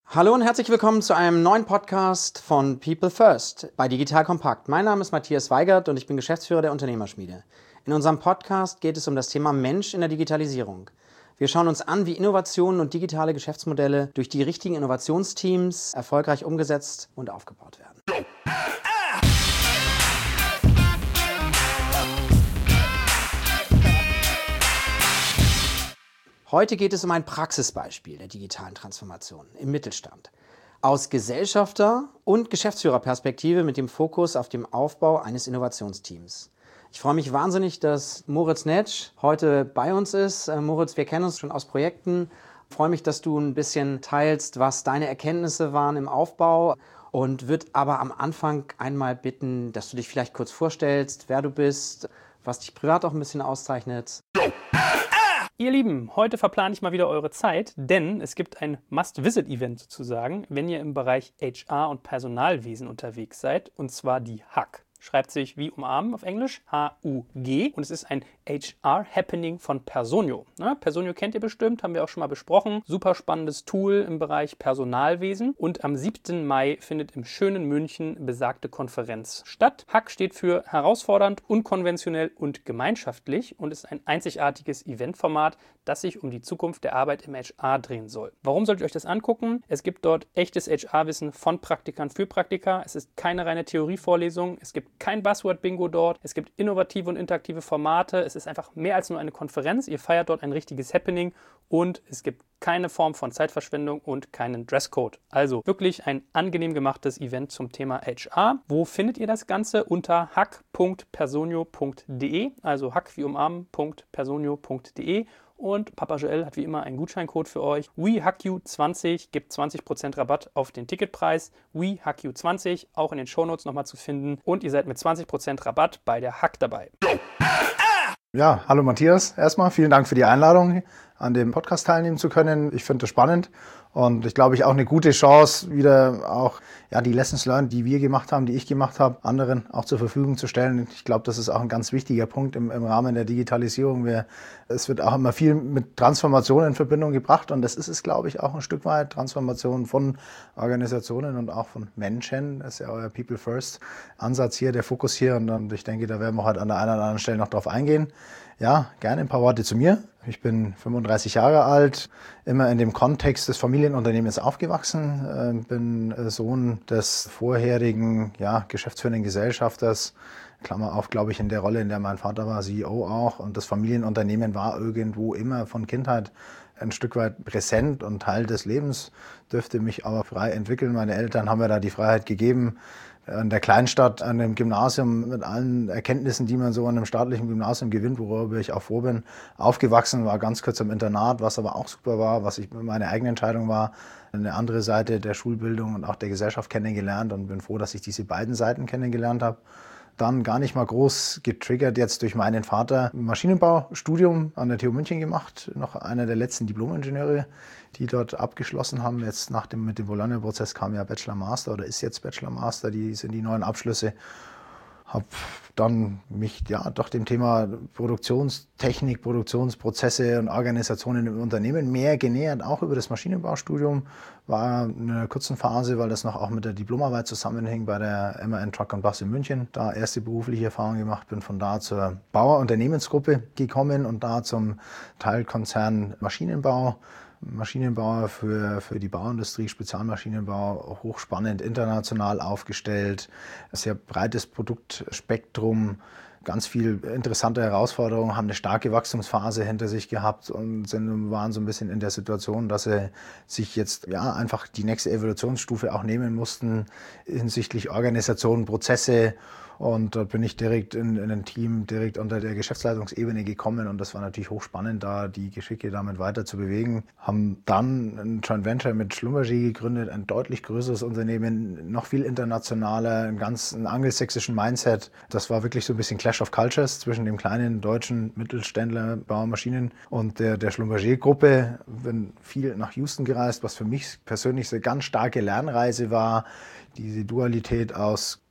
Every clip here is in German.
Hallo und herzlich willkommen zu einem neuen Podcast von People First bei Digital Kompakt. Mein Name ist Matthias Weigert und ich bin Geschäftsführer der Unternehmerschmiede. In unserem Podcast geht es um das Thema Mensch in der Digitalisierung. Wir schauen uns an, wie Innovationen und digitale Geschäftsmodelle durch die richtigen Innovationsteams erfolgreich umgesetzt und aufgebaut werden. Heute geht es um ein Praxisbeispiel der digitalen Transformation im Mittelstand. Aus Gesellschafter- und Geschäftsführerperspektive mit dem Fokus auf dem Aufbau eines Innovationsteams. Ich freue mich wahnsinnig, dass Moritz Netsch heute bei uns ist. Moritz, wir kennen uns schon aus Projekten. Ich freue mich, dass du ein bisschen teilst, was deine Erkenntnisse waren im Aufbau und würde aber am Anfang einmal bitten, dass du dich vielleicht kurz vorstellst, wer du bist, was dich privat auch ein bisschen auszeichnet. Ihr Lieben, heute verplane ich mal wieder eure Zeit, denn es gibt ein Must-Visit-Event sozusagen, wenn ihr im Bereich HR und Personalwesen unterwegs seid, und zwar die HUG. Schreibt sich wie umarmen auf Englisch, H-U-G, und es ist ein HR-Happening von Personio. Personio kennt ihr bestimmt, haben wir auch schon mal besprochen. Super spannendes Tool im Bereich Personalwesen. Und am 7. Mai findet im schönen München besagte Konferenz statt. HUG steht für herausfordernd, unkonventionell und gemeinschaftlich und ist ein einzigartiges Eventformat, das sich um die Zukunft der Arbeit im HR drehen soll. Warum solltet ihr euch das angucken? Es gibt dort echtes HR-Wissen von Praktikern für Praktika. Es ist keine reine Theorievorlesung. Es gibt kein Buzzword-Bingo dort. Es gibt innovative und interaktive Formate. Es ist einfach mehr als nur eine Konferenz. Ihr feiert dort ein richtiges Happening und es gibt keine Form von Zeitverschwendung und keinen Dresscode. Also wirklich ein angenehm gemachtes Event zum Thema HR. Wo findet ihr das Ganze? Unter hug.personio.de, also hug wie umarmen.personio.de. Und Papa Joel hat wie immer einen Gutscheincode für euch. WeHugYou20 gibt 20% Rabatt auf den Ticketpreis. WeHugYou20 auch in den Shownotes nochmal zu finden. Und ihr seid mit 20% Rabatt bei der HUG dabei. Ja, hallo Matthias. Erstmal vielen Dank für die Einladung, an dem Podcast teilnehmen zu können. Ich finde das spannend und ich glaube, auch eine gute Chance, wieder auch die Lessons learned, die wir gemacht haben, die ich gemacht habe, anderen auch zur Verfügung zu stellen. Ich glaube, das ist auch ein ganz wichtiger Punkt im Rahmen der Digitalisierung. Es wird auch immer viel mit Transformation in Verbindung gebracht und das ist es, glaube ich, auch ein Stück weit. Transformation von Organisationen und auch von Menschen. Das ist ja euer People First Ansatz hier, der Fokus hier und ich denke, da werden wir heute an der einen oder anderen Stelle noch drauf eingehen. Ja, gerne ein paar Worte zu mir. Ich bin 35 Jahre alt, immer in dem Kontext des Familienunternehmens aufgewachsen, bin Sohn des vorherigen geschäftsführenden Gesellschafters, Klammer auf, glaube ich, in der Rolle, in der mein Vater war, CEO auch. Und das Familienunternehmen war irgendwo immer von Kindheit ein Stück weit präsent und Teil des Lebens, dürfte mich aber frei entwickeln. Meine Eltern haben mir da die Freiheit gegeben, in der Kleinstadt, an dem Gymnasium mit allen Erkenntnissen, die man so an einem staatlichen Gymnasium gewinnt, worüber ich auch froh bin, aufgewachsen, war ganz kurz im Internat, was aber auch super war, was meine eigene Entscheidung war, eine andere Seite der Schulbildung und auch der Gesellschaft kennengelernt und bin froh, dass ich diese beiden Seiten kennengelernt habe. Dann gar nicht mal groß getriggert jetzt durch meinen Vater Maschinenbaustudium an der TU München gemacht, noch einer der letzten Diplomingenieure, die dort abgeschlossen haben. Jetzt mit dem Bologna-Prozess kam ja Bachelor-Master oder ist jetzt Bachelor-Master, die sind die neuen Abschlüsse. Habe dann mich doch dem Thema Produktionstechnik, Produktionsprozesse und Organisationen im Unternehmen mehr genähert, auch über das Maschinenbaustudium. War in einer kurzen Phase, weil das noch auch mit der Diplomarbeit zusammenhing bei der MAN Truck und Bus in München. Da erste berufliche Erfahrung gemacht, bin von da zur Bauer Unternehmensgruppe gekommen und da zum Teilkonzern Maschinenbauer für die Bauindustrie, Spezialmaschinenbau, hochspannend, international aufgestellt, sehr breites Produktspektrum, ganz viel interessante Herausforderungen, haben eine starke Wachstumsphase hinter sich gehabt und waren so ein bisschen in der Situation, dass sie sich jetzt einfach die nächste Evolutionsstufe auch nehmen mussten hinsichtlich Organisation, Prozesse. Und dort bin ich direkt in ein Team, direkt unter der Geschäftsleitungsebene gekommen und das war natürlich hochspannend, da die Geschicke damit weiter zu bewegen. Haben dann ein Joint Venture mit Schlumberger gegründet, ein deutlich größeres Unternehmen, noch viel internationaler, einen angelsächsischen Mindset. Das war wirklich so ein bisschen Clash of Cultures zwischen dem kleinen deutschen Mittelständler Baumaschinen und der Schlumberger-Gruppe. Bin viel nach Houston gereist, was für mich persönlich so eine ganz starke Lernreise war. Diese Dualität aus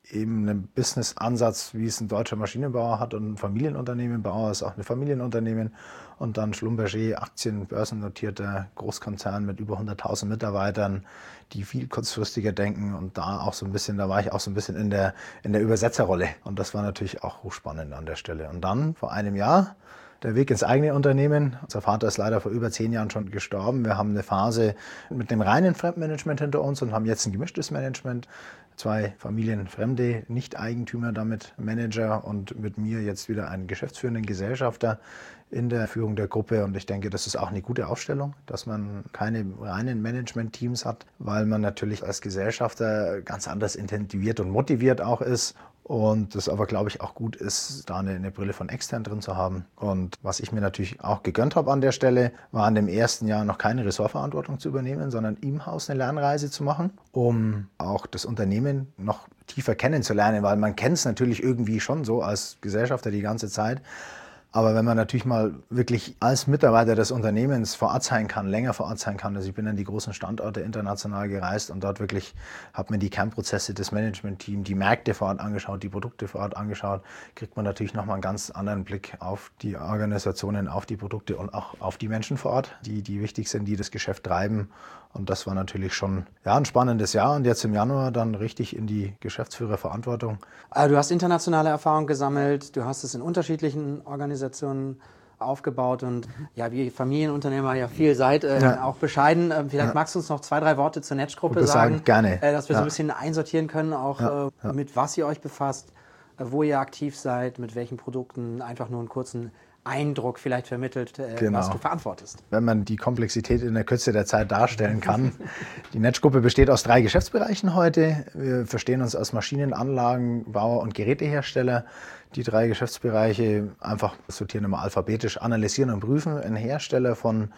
eben einen Business-Ansatz, wie es ein deutscher Maschinenbauer hat und ein Familienunternehmen. Bauer ist auch ein Familienunternehmen. Und dann Schlumberger, börsennotierter Großkonzern mit über 100.000 Mitarbeitern, die viel kurzfristiger denken. Und da war ich auch so ein bisschen in der Übersetzerrolle. Und das war natürlich auch hochspannend an der Stelle. Und dann vor einem Jahr der Weg ins eigene Unternehmen. Unser Vater ist leider vor über 10 Jahren schon gestorben. Wir haben eine Phase mit dem reinen Fremdmanagement hinter uns und haben jetzt ein gemischtes Management. 2 familienfremde Nicht-Eigentümer, damit Manager und mit mir jetzt wieder einen geschäftsführenden Gesellschafter in der Führung der Gruppe. Und ich denke, das ist auch eine gute Aufstellung, dass man keine reinen Management-Teams hat, weil man natürlich als Gesellschafter ganz anders intensiviert und motiviert auch ist. Und das aber, glaube ich, auch gut ist, da eine Brille von extern drin zu haben. Und was ich mir natürlich auch gegönnt habe an der Stelle, war in dem ersten Jahr noch keine Ressortverantwortung zu übernehmen, sondern im Haus eine Lernreise zu machen, um auch das Unternehmen noch tiefer kennenzulernen, weil man kennt es natürlich irgendwie schon so als Gesellschafter die ganze Zeit. Aber wenn man natürlich mal wirklich als Mitarbeiter des Unternehmens vor Ort sein kann, länger vor Ort sein kann, also ich bin an die großen Standorte international gereist und dort wirklich hat man die Kernprozesse des Managementteams, die Märkte vor Ort angeschaut, die Produkte vor Ort angeschaut, kriegt man natürlich nochmal einen ganz anderen Blick auf die Organisationen, auf die Produkte und auch auf die Menschen vor Ort, die wichtig sind, die das Geschäft treiben. Und das war natürlich schon ein spannendes Jahr und jetzt im Januar dann richtig in die Geschäftsführerverantwortung. Also du hast internationale Erfahrung gesammelt, du hast es in unterschiedlichen Organisationen aufgebaut und ja, wie Familienunternehmer ja viel seid, auch bescheiden. Vielleicht magst du uns noch 2, 3 Worte zur Netsch-Gruppe sagen, gerne. Dass wir so ein bisschen einsortieren können, auch mit was ihr euch befasst, wo ihr aktiv seid, mit welchen Produkten, einfach nur einen kurzen Eindruck vielleicht vermittelt, was du verantwortest. Wenn man die Komplexität in der Kürze der Zeit darstellen kann. Die Netsch-Gruppe besteht aus 3 Geschäftsbereichen heute. Wir verstehen uns als Maschinenanlagenbauer und Gerätehersteller. Die 3 Geschäftsbereiche einfach sortieren immer alphabetisch, analysieren und prüfen. Ein Hersteller von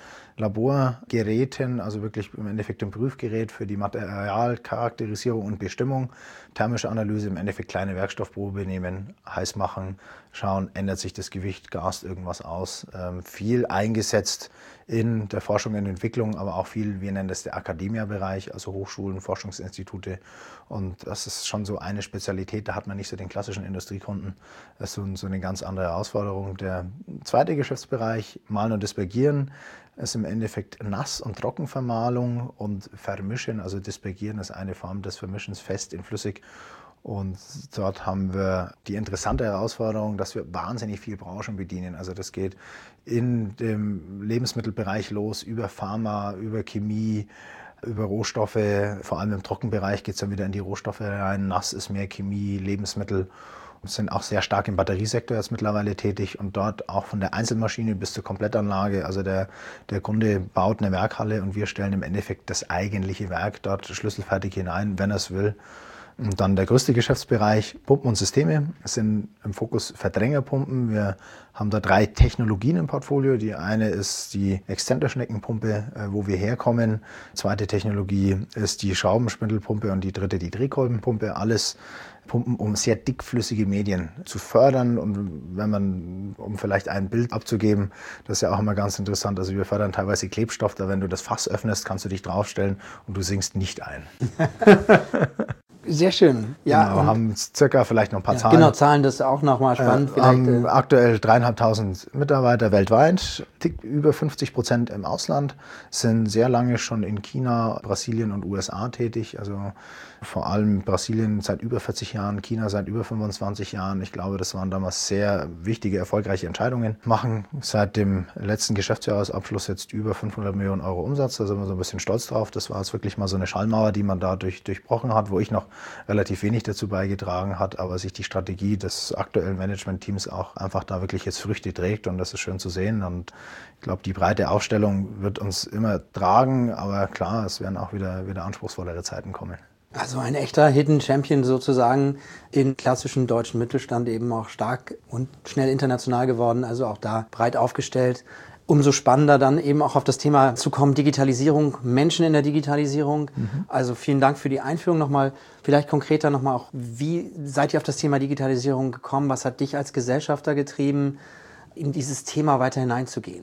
Laborgeräten, also wirklich im Endeffekt ein Prüfgerät für die Materialcharakterisierung und Bestimmung, thermische Analyse, im Endeffekt kleine Werkstoffprobe nehmen, heiß machen, schauen, ändert sich das Gewicht, gast irgendwas aus. Viel eingesetzt in der Forschung und Entwicklung, aber auch viel, wir nennen das der Akademia-Bereich, also Hochschulen, Forschungsinstitute. Und das ist schon so eine Spezialität, da hat man nicht so den klassischen Industriekunden. Das ist so eine ganz andere Herausforderung. Der zweite Geschäftsbereich, Malen und Dispergieren, ist im Endeffekt Nass- und Trockenvermahlung und Vermischen. Also Dispergieren ist eine Form des Vermischens fest in flüssig. Und dort haben wir die interessante Herausforderung, dass wir wahnsinnig viele Branchen bedienen. Also das geht in dem Lebensmittelbereich los, über Pharma, über Chemie, über Rohstoffe. Vor allem im Trockenbereich geht es dann wieder in die Rohstoffe rein. Nass ist mehr Chemie, Lebensmittel. Wir sind auch sehr stark im Batteriesektor jetzt mittlerweile tätig und dort auch von der Einzelmaschine bis zur Komplettanlage. Also der Kunde baut eine Werkhalle und wir stellen im Endeffekt das eigentliche Werk dort schlüsselfertig hinein, wenn er es will. Und dann der größte Geschäftsbereich, Pumpen und Systeme. Es sind im Fokus Verdrängerpumpen. Wir haben da 3 Technologien im Portfolio. Die eine ist die Exzenterschneckenpumpe, wo wir herkommen. Zweite Technologie ist die Schraubenspindelpumpe und die dritte die Drehkolbenpumpe. Alles Pumpen, um sehr dickflüssige Medien zu fördern. Und um vielleicht ein Bild abzugeben, das ist ja auch immer ganz interessant. Also wir fördern teilweise Klebstoff, da wenn du das Fass öffnest, kannst du dich draufstellen und du sinkst nicht ein. Sehr schön. Ja, wir haben circa vielleicht noch ein paar Zahlen. Genau, Zahlen, das ist auch nochmal spannend. Aktuell 3.500 Mitarbeiter weltweit, über 50% im Ausland, sind sehr lange schon in China, Brasilien und USA tätig. Also vor allem Brasilien seit über 40 Jahren, China seit über 25 Jahren. Ich glaube, das waren damals sehr wichtige, erfolgreiche Entscheidungen. Machen seit dem letzten Geschäftsjahresabschluss jetzt über 500 Millionen Euro Umsatz. Da sind wir so ein bisschen stolz drauf. Das war jetzt wirklich mal so eine Schallmauer, die man da durchbrochen hat, wo ich noch relativ wenig dazu beigetragen hat, aber sich die Strategie des aktuellen Managementteams auch einfach da wirklich jetzt Früchte trägt und das ist schön zu sehen und ich glaube, die breite Aufstellung wird uns immer tragen, aber klar, es werden auch wieder anspruchsvollere Zeiten kommen. Also ein echter Hidden Champion sozusagen in klassischen deutschen Mittelstand, eben auch stark und schnell international geworden, also auch da breit aufgestellt. Umso spannender dann eben auch auf das Thema zu kommen, Digitalisierung, Menschen in der Digitalisierung. Also vielen Dank für die Einführung nochmal. Vielleicht konkreter nochmal auch, wie seid ihr auf das Thema Digitalisierung gekommen? Was hat dich als Gesellschafter getrieben, in dieses Thema weiter hineinzugehen?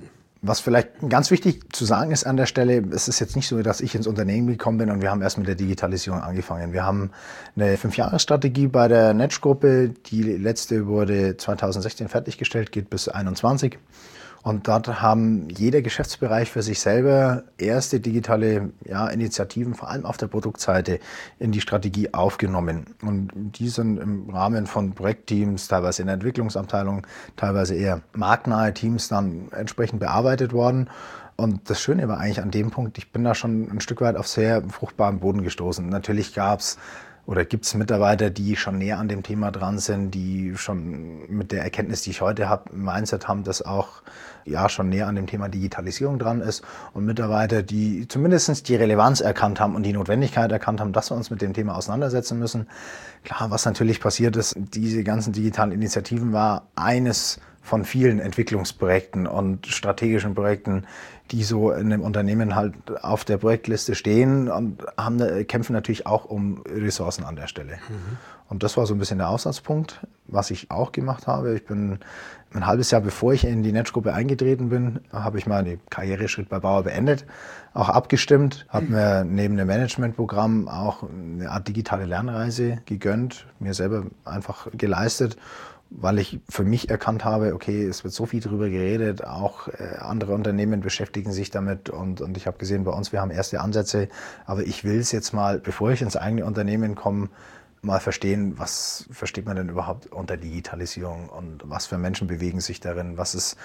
Was vielleicht ganz wichtig zu sagen ist an der Stelle, es ist jetzt nicht so, dass ich ins Unternehmen gekommen bin und wir haben erst mit der Digitalisierung angefangen. Wir haben eine 5-Jahres-Strategie bei der Netsch-Gruppe. Die letzte wurde 2016 fertiggestellt, geht bis 2021. Und dort haben jeder Geschäftsbereich für sich selber erste digitale Initiativen, vor allem auf der Produktseite, in die Strategie aufgenommen. Und die sind im Rahmen von Projektteams, teilweise in der Entwicklungsabteilung, teilweise eher marktnahe Teams dann entsprechend bearbeitet worden. Und das Schöne war eigentlich an dem Punkt, ich bin da schon ein Stück weit auf sehr fruchtbaren Boden gestoßen. Natürlich gibt es Mitarbeiter, die schon näher an dem Thema dran sind, die schon mit der Erkenntnis, die ich heute habe, im Mindset haben, das auch schon näher an dem Thema Digitalisierung dran ist, und Mitarbeiter, die zumindest die Relevanz erkannt haben und die Notwendigkeit erkannt haben, dass wir uns mit dem Thema auseinandersetzen müssen. Klar, was natürlich passiert ist, diese ganzen digitalen Initiativen war eines von vielen Entwicklungsprojekten und strategischen Projekten, die so in einem Unternehmen halt auf der Projektliste stehen, und kämpfen natürlich auch um Ressourcen an der Stelle. Und das war so ein bisschen der Aussatzpunkt, was ich auch gemacht habe. Ich bin ein halbes Jahr, bevor ich in die Netsch-Gruppe eingetreten bin, habe ich mal den Karriereschritt bei Bauer beendet, auch abgestimmt, habe mir neben dem Managementprogramm auch eine Art digitale Lernreise gegönnt, mir selber einfach geleistet, weil ich für mich erkannt habe, okay, es wird so viel drüber geredet, auch andere Unternehmen beschäftigen sich damit, und ich habe gesehen, bei uns, wir haben erste Ansätze, aber ich will es jetzt mal, bevor ich ins eigene Unternehmen komme, mal verstehen, was versteht man denn überhaupt unter Digitalisierung und was für Menschen bewegen sich darin,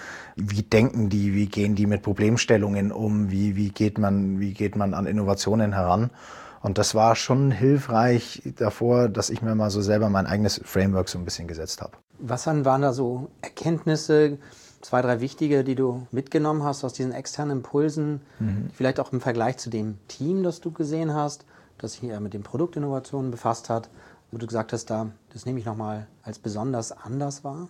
wie denken die, wie gehen die mit Problemstellungen um, wie geht man an Innovationen heran. Und das war schon hilfreich davor, dass ich mir mal so selber mein eigenes Framework so ein bisschen gesetzt habe. Was waren da so Erkenntnisse, 2, 3 wichtige, die du mitgenommen hast aus diesen externen Impulsen, vielleicht auch im Vergleich zu dem Team, das du gesehen hast, das sich hier mit den Produktinnovationen befasst hat, wo du gesagt hast, das nehme ich nochmal als besonders anders wahr?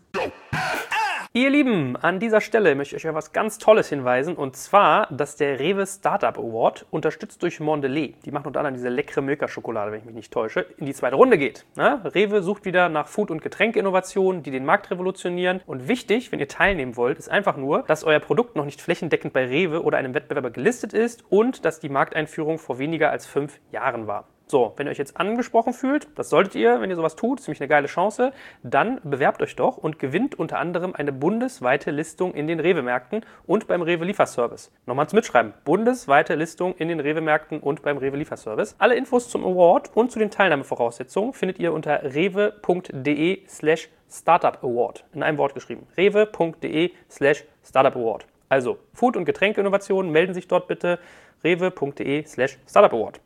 Ihr Lieben, an dieser Stelle möchte ich euch auf was ganz Tolles hinweisen, und zwar, dass der Rewe Startup Award, unterstützt durch Mondelez, die machen unter anderem diese leckere Milka-Schokolade, wenn ich mich nicht täusche, in die 2. Runde geht. Rewe sucht wieder nach Food- und Getränkeinnovationen, die den Markt revolutionieren, und wichtig, wenn ihr teilnehmen wollt, ist einfach nur, dass euer Produkt noch nicht flächendeckend bei Rewe oder einem Wettbewerber gelistet ist und dass die Markteinführung vor weniger als 5 Jahren war. So, wenn ihr euch jetzt angesprochen fühlt, das solltet ihr, wenn ihr sowas tut, ist nämlich eine geile Chance, dann bewerbt euch doch und gewinnt unter anderem eine bundesweite Listung in den Rewe-Märkten und beim Rewe-Lieferservice. Nochmal zum Mitschreiben, bundesweite Listung in den Rewe-Märkten und beim Rewe-Lieferservice. Alle Infos zum Award und zu den Teilnahmevoraussetzungen findet ihr unter rewe.de/Startup-Award. In einem Wort geschrieben. rewe.de/Startup-Award. Also, Food- und Getränkeinnovationen, melden sich dort bitte. rewe.de/Startup-Award.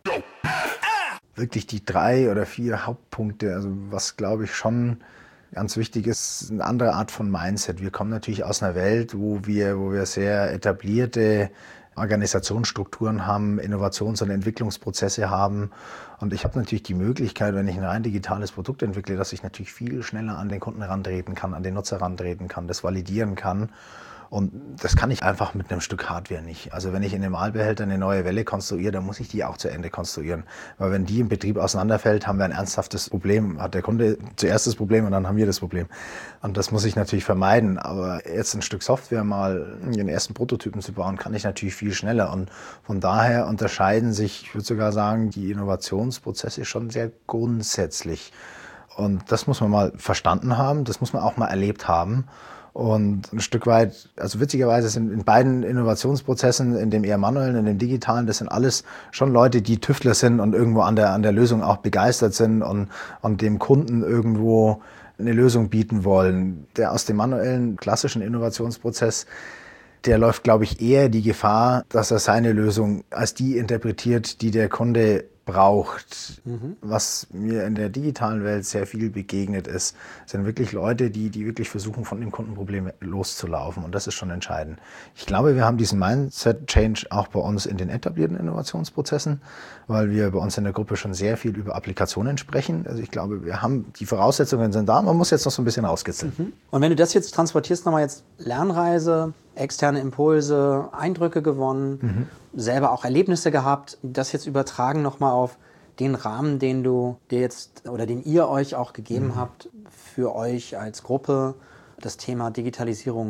Wirklich die 3 oder 4 Hauptpunkte, also was glaube ich schon ganz wichtig ist, eine andere Art von Mindset. Wir kommen natürlich aus einer Welt, wo wir sehr etablierte Organisationsstrukturen haben, Innovations- und Entwicklungsprozesse haben. Und ich habe natürlich die Möglichkeit, wenn ich ein rein digitales Produkt entwickle, dass ich natürlich viel schneller an den Kunden herantreten kann, an den Nutzer herantreten kann, das validieren kann. Und das kann ich einfach mit einem Stück Hardware nicht. Also wenn ich in einem Aalbehälter eine neue Welle konstruiere, dann muss ich die auch zu Ende konstruieren. Weil wenn die im Betrieb auseinanderfällt, haben wir ein ernsthaftes Problem. Hat der Kunde zuerst das Problem und dann haben wir das Problem. Und das muss ich natürlich vermeiden. Aber jetzt ein Stück Software mal den ersten Prototypen zu bauen, kann ich natürlich viel schneller. Und von daher unterscheiden sich, ich würde sogar sagen, die Innovationsprozesse schon sehr grundsätzlich. Und das muss man mal verstanden haben, das muss man auch mal erlebt haben. Und ein Stück weit, also witzigerweise sind in beiden Innovationsprozessen, in dem eher manuellen, in dem digitalen, das sind alles schon Leute, die Tüftler sind und irgendwo an der Lösung auch begeistert sind und dem Kunden irgendwo eine Lösung bieten wollen. Der aus dem manuellen, klassischen Innovationsprozess, der läuft, glaube ich, eher die Gefahr, dass er seine Lösung als die interpretiert, die der Kunde braucht. Was mir in der digitalen Welt sehr viel begegnet ist, sind wirklich Leute, die wirklich versuchen, von dem Kundenproblem loszulaufen. Und das ist schon entscheidend. Ich glaube, wir haben diesen Mindset-Change auch bei uns in den etablierten Innovationsprozessen, weil wir bei uns in der Gruppe schon sehr viel über Applikationen sprechen. Also ich glaube, wir haben, die Voraussetzungen sind da, man muss jetzt noch so ein bisschen rauskitzeln. Und wenn du das jetzt transportierst, nochmal jetzt Lernreise, externe Impulse, Eindrücke gewonnen, selber auch Erlebnisse gehabt, das jetzt übertragen nochmal auf den Rahmen, den du dir jetzt oder den ihr euch auch gegeben habt, für euch als Gruppe das Thema Digitalisierung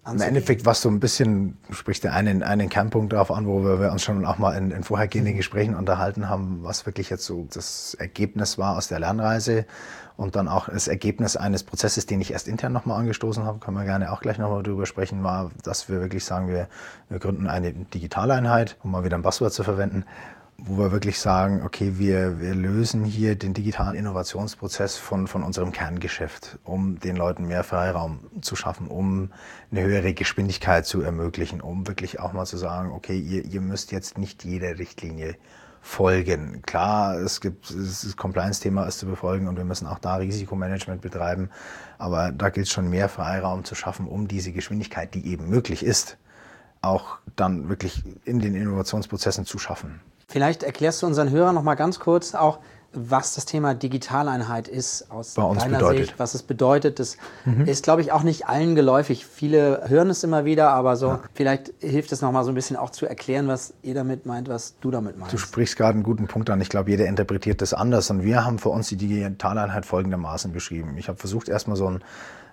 Im Endeffekt, was so ein bisschen, du sprichst ja einen Kernpunkt darauf an, wo wir uns schon auch mal in vorhergehenden Gesprächen unterhalten haben, was wirklich jetzt so das Ergebnis war aus der Lernreise und dann auch das Ergebnis eines Prozesses, den ich erst intern nochmal angestoßen habe, können wir gerne auch gleich nochmal drüber sprechen, war, dass wir wirklich sagen, wir gründen eine Digitaleinheit, um mal wieder ein Buzzword zu verwenden, wo wir wirklich sagen, okay, wir lösen hier den digitalen Innovationsprozess von unserem Kerngeschäft, um den Leuten mehr Freiraum zu schaffen, um eine höhere Geschwindigkeit zu ermöglichen, um wirklich auch mal zu sagen, okay, ihr müsst jetzt nicht jeder Richtlinie folgen. Klar, das Compliance-Thema ist zu befolgen und wir müssen auch da Risikomanagement betreiben, aber da gilt es schon mehr Freiraum zu schaffen, um diese Geschwindigkeit, die eben möglich ist, auch dann wirklich in den Innovationsprozessen zu schaffen. Vielleicht erklärst du unseren Hörern noch mal ganz kurz auch, was das Thema Digitaleinheit ist aus deiner Sicht, was es bedeutet. Das ist, glaube ich, auch nicht allen geläufig. Viele hören es immer wieder, aber vielleicht hilft es noch mal so ein bisschen auch zu erklären, was ihr damit meint, was du damit meinst. Du sprichst gerade einen guten Punkt an. Ich glaube, jeder interpretiert das anders. Und wir haben für uns die Digitaleinheit folgendermaßen beschrieben. Ich habe versucht, erstmal so ein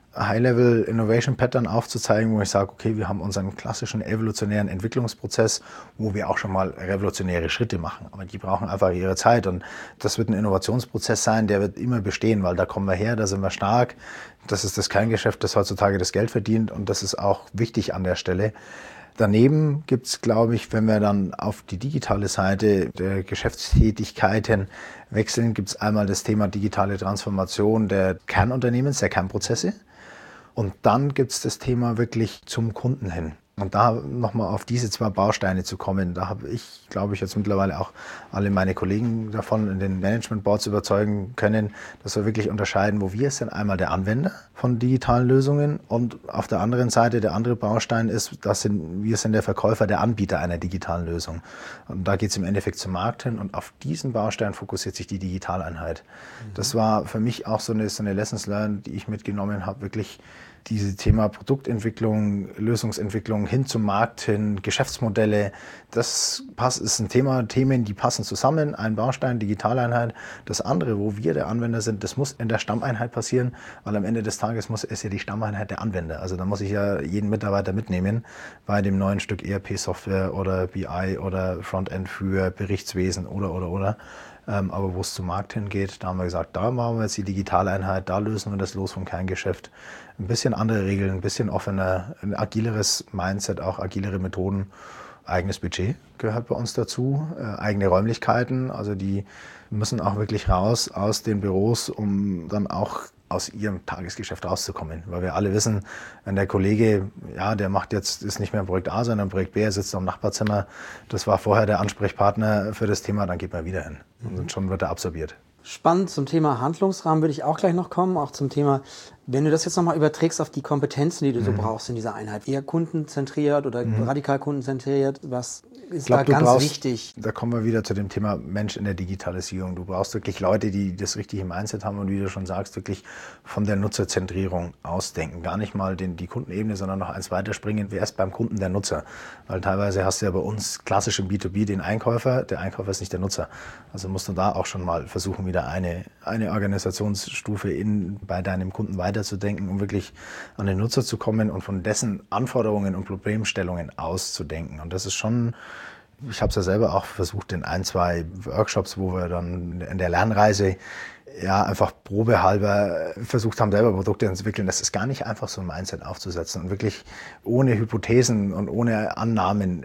High-Level-Innovation-Pattern aufzuzeigen, wo ich sage, okay, wir haben unseren klassischen evolutionären Entwicklungsprozess, wo wir auch schon mal revolutionäre Schritte machen. Aber die brauchen einfach ihre Zeit und das wird ein Innovationsprozess sein, der wird immer bestehen, weil da kommen wir her, da sind wir stark. Das ist das Kerngeschäft, das heutzutage das Geld verdient und das ist auch wichtig an der Stelle. Daneben gibt es, glaube ich, wenn wir dann auf die digitale Seite der Geschäftstätigkeiten wechseln, gibt es einmal das Thema digitale Transformation der Kernunternehmens, der Kernprozesse. Und dann gibt es das Thema wirklich zum Kunden hin. Und da nochmal auf diese zwei Bausteine zu kommen, da habe ich, glaube ich, jetzt mittlerweile auch alle meine Kollegen davon in den Management-Boards überzeugen können, dass wir wirklich unterscheiden, wo wir sind. Einmal der Anwender von digitalen Lösungen und auf der anderen Seite der andere Baustein ist, wir sind der Verkäufer, der Anbieter einer digitalen Lösung. Und da geht es im Endeffekt zum Markt hin und auf diesen Baustein fokussiert sich die Digitaleinheit. Das war für mich auch so eine Lessons learned, die ich mitgenommen habe, wirklich dieses Thema Produktentwicklung, Lösungsentwicklung hin zum Markt hin, Geschäftsmodelle, das ist ein Themen, die passen zusammen, ein Baustein, Digitaleinheit. Das andere, wo wir der Anwender sind, das muss in der Stammeinheit passieren, weil am Ende des Tages ist ja die Stammeinheit der Anwender. Also da muss ich ja jeden Mitarbeiter mitnehmen bei dem neuen Stück ERP-Software oder BI oder Frontend für Berichtswesen oder. Aber wo es zum Markt hingeht, da haben wir gesagt, da machen wir jetzt die Digitaleinheit, da lösen wir das los vom Kerngeschäft. Ein bisschen andere Regeln, ein bisschen offener, ein agileres Mindset, auch agilere Methoden. Eigenes Budget gehört bei uns dazu, eigene Räumlichkeiten, also die müssen auch wirklich raus aus den Büros, um dann auch aus ihrem Tagesgeschäft rauszukommen. Weil wir alle wissen, wenn der Kollege, der macht jetzt, ist nicht mehr Projekt A, sondern Projekt B, er sitzt am Nachbarzimmer, das war vorher der Ansprechpartner für das Thema, dann geht man wieder hin. Und schon wird er absorbiert. Spannend, zum Thema Handlungsrahmen würde ich auch gleich noch kommen, auch zum Thema, wenn du das jetzt nochmal überträgst auf die Kompetenzen, die du so brauchst in dieser Einheit, eher kundenzentriert oder radikal kundenzentriert, was ist da ganz wichtig? Da kommen wir wieder zu dem Thema Mensch in der Digitalisierung. Du brauchst wirklich Leute, die das richtige Mindset haben und wie du schon sagst, wirklich von der Nutzerzentrierung ausdenken. Gar nicht mal die Kundenebene, sondern noch eins weiterspringen. Wer ist beim Kunden der Nutzer? Weil teilweise hast du ja bei uns klassisch im B2B den Einkäufer. Der Einkäufer ist nicht der Nutzer. Also musst du da auch schon mal versuchen, wieder eine Organisationsstufe bei deinem Kunden weiterzudenken, um wirklich an den Nutzer zu kommen und von dessen Anforderungen und Problemstellungen auszudenken. Und das ist schon, ich habe es ja selber auch versucht in 1-2 Workshops, wo wir dann in der Lernreise einfach probehalber versucht haben, selber Produkte zu entwickeln. Das ist gar nicht einfach, so ein Mindset aufzusetzen und wirklich ohne Hypothesen und ohne Annahmen